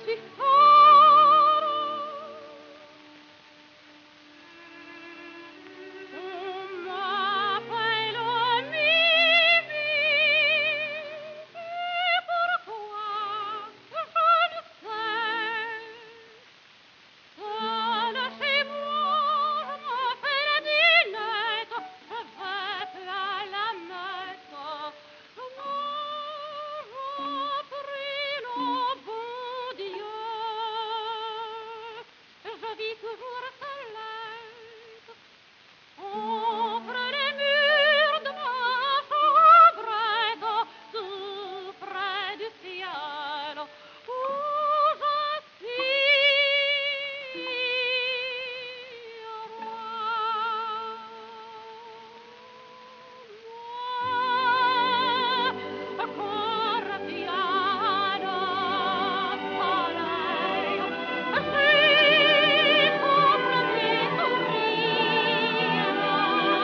suis fort. On m'appelle Mimi. Et pourquoi, je ne sais. Seule chez moi, je me fais la dînette, je vais à la messe. Je prie le bon Dieu. Je vis toujours seule, entre les murs de ma chambrette, tout près du ciel, où je suis roi. Corre piano, soleil, si sopra di soffrire,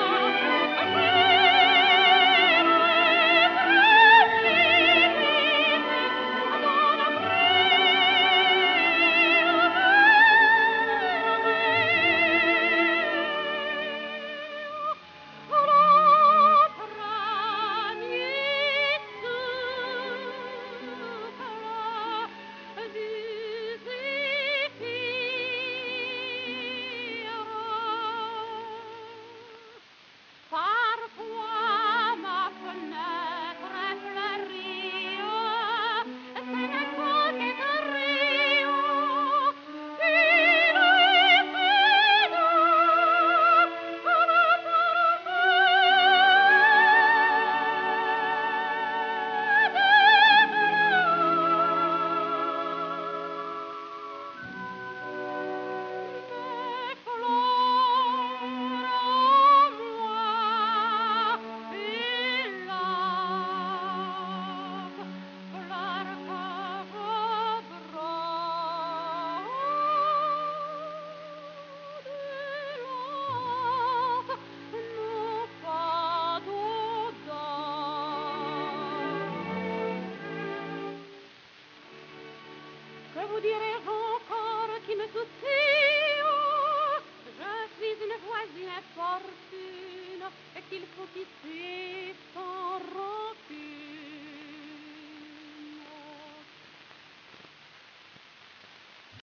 parfois ma fenêtre est fleurie, ce n'est pas qu'un rio, il est fait que vous direz-vous?